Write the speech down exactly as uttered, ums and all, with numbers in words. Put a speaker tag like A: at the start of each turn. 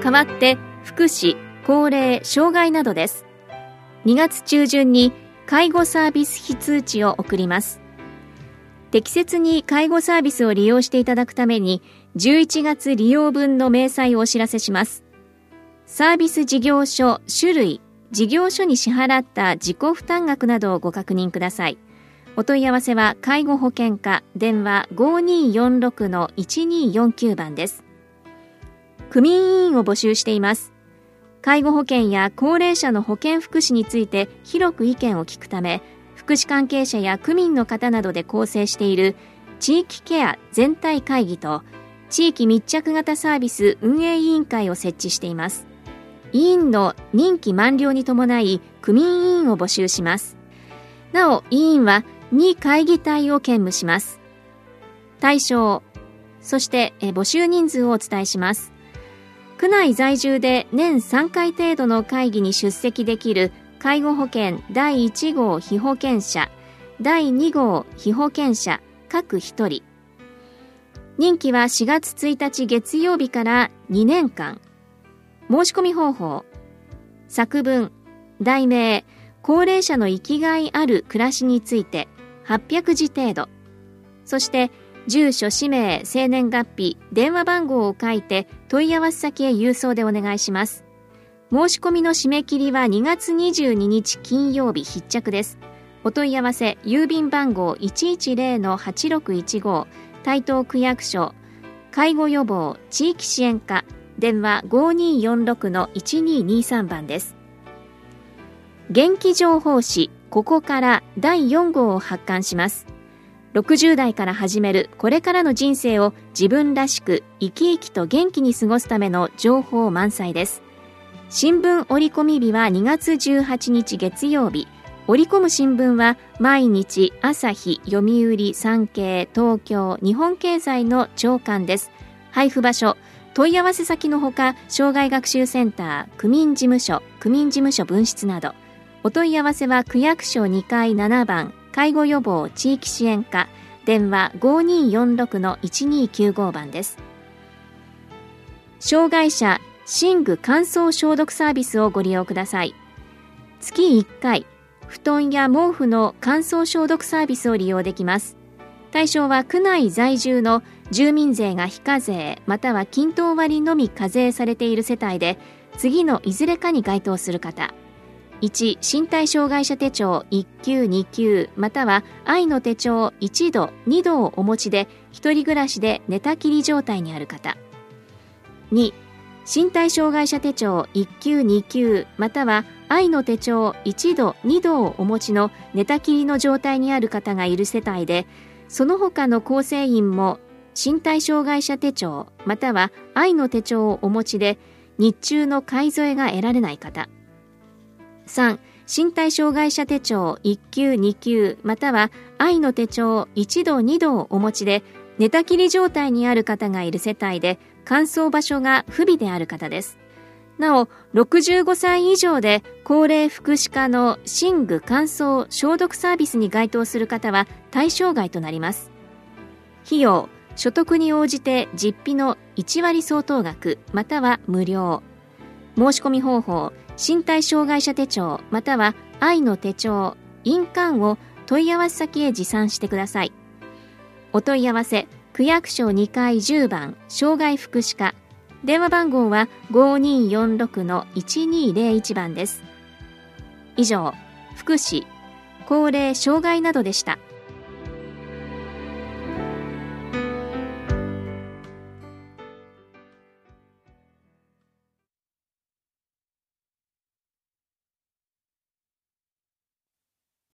A: 代わって福祉、高齢、障害などです。にがつ中旬に介護サービス費通知を送ります。適切に介護サービスを利用していただくためにじゅういちがつ利用分の明細をお知らせします。サービス事業所種類、事業所に支払った自己負担額などをご確認ください。お問い合わせは介護保険課、電話 ごにーよんろくのいちにーよんきゅう 番です。区民委員を募集しています。介護保険や高齢者の保健福祉について広く意見を聞くため、福祉関係者や区民の方などで構成している地域ケア全体会議と地域密着型サービス運営委員会を設置しています。委員の任期満了に伴い区民委員を募集します。なお、委員はに会議体を兼務します。対象、そして募集人数をお伝えします。区内在住で年さんかい程度の会議に出席できる介護保険だいいち号被保険者、だいに号被保険者各ひとり。任期はしがつついたち月曜日からにねんかん。申し込み方法、作文、題名、高齢者の生きがいある暮らしについてはっぴゃくじ程度。そして住所、氏名、生年月日、電話番号を書いて問い合わせ先へ郵送でお願いします。申し込みの締め切りはにがつにじゅうににち金曜日必着です。お問い合わせ郵便番号 いちいちゼロのはちろくいちご 台東区役所介護予防地域支援課、電話 ごにーよんろくのいちにーにさん 番です。元気情報誌ここからだいよん号を発刊します。ろくじゅう代から始めるこれからの人生を自分らしく生き生きと元気に過ごすための情報満載です。新聞折り込み日はにがつじゅうはちにち月曜日。折り込む新聞は毎日朝日、読売、産経、東京、日本経済の朝刊です。配布場所、問い合わせ先のほか障害学習センター、区民事務所、区民事務所分室など。お問い合わせは区役所にかいななばん介護予防地域支援課、電話 ごにーよんろくのいちにーきゅうご 番です。障害者寝具乾燥消毒サービスをご利用ください。月いっかい、布団や毛布の乾燥消毒サービスを利用できます。対象は区内在住の住民税が非課税または均等割のみ課税されている世帯で、次のいずれかに該当する方。いち、身体障害者手帳いっきゅうにきゅうまたは愛の手帳いちどにどをお持ちで一人暮らしで寝たきり状態にある方。に、身体障害者手帳いっきゅうにきゅうまたは愛の手帳いちどにどをお持ちの寝たきりの状態にある方がいる世帯で、その他の構成員も身体障害者手帳または愛の手帳をお持ちで日中の買い添えが得られない方。さん、身体障害者手帳いっきゅうにきゅうまたは愛の手帳いちどにどをお持ちで寝たきり状態にある方がいる世帯で、乾燥場所が不備である方です。なお、ろくじゅうごさい以上で高齢福祉課の寝具乾燥消毒サービスに該当する方は対象外となります。費用、所得に応じて実費のいちわり相当額または無料。申し込み方法、身体障害者手帳または愛の手帳、印鑑を問い合わせ先へ持参してください。お問い合わせ、区役所にかいじゅうばん障害福祉課、電話番号は ごにーよんろくのいちにーゼロいち 番です。以上、福祉、高齢障害などでした。